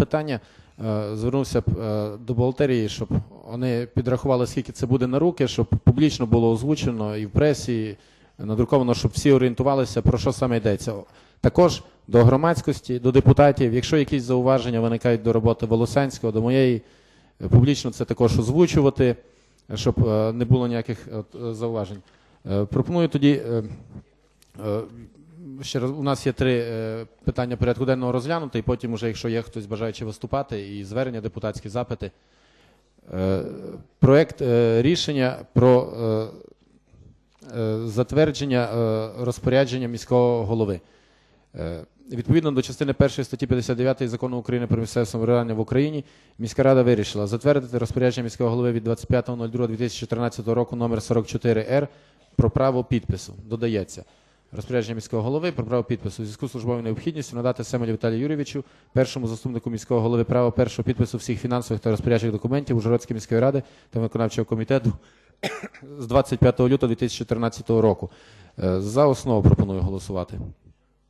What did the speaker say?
питання. Звернувся до бухгалтерії, щоб вони підрахували, скільки це буде на руки, щоб публічно було озвучено і в пресі, надруковано, щоб всі орієнтувалися, про що саме йдеться. Також до громадськості, до депутатів, якщо якісь зауваження виникають до роботи Волосянського, до моєї, публічно це також озвучувати, щоб не було ніяких зауважень. Пропоную тоді, ще раз, у нас є 3 питання порядку денного розглянути, і потім вже, якщо є хтось бажаючи виступати, і звернення, депутатські запити. Проект рішення про затвердження розпорядження міського голови. Відповідно до частини 1 статті 59 Закону України про місцеве самоврядування в Україні, міська рада вирішила затвердити розпорядження міського голови від 25.02.2014 року номер 44-Р про право підпису. Додається. Розпорядження міського голови про право підпису у зв'язку з службовою необхідністю надати Семелю Віталію Юрійовичу, першому заступнику міського голови, право першого підпису всіх фінансових та розпорядчих документів Ужгородської міської ради та виконавчого комітету з 25 лютого 2014 року. За основу пропоную голосувати.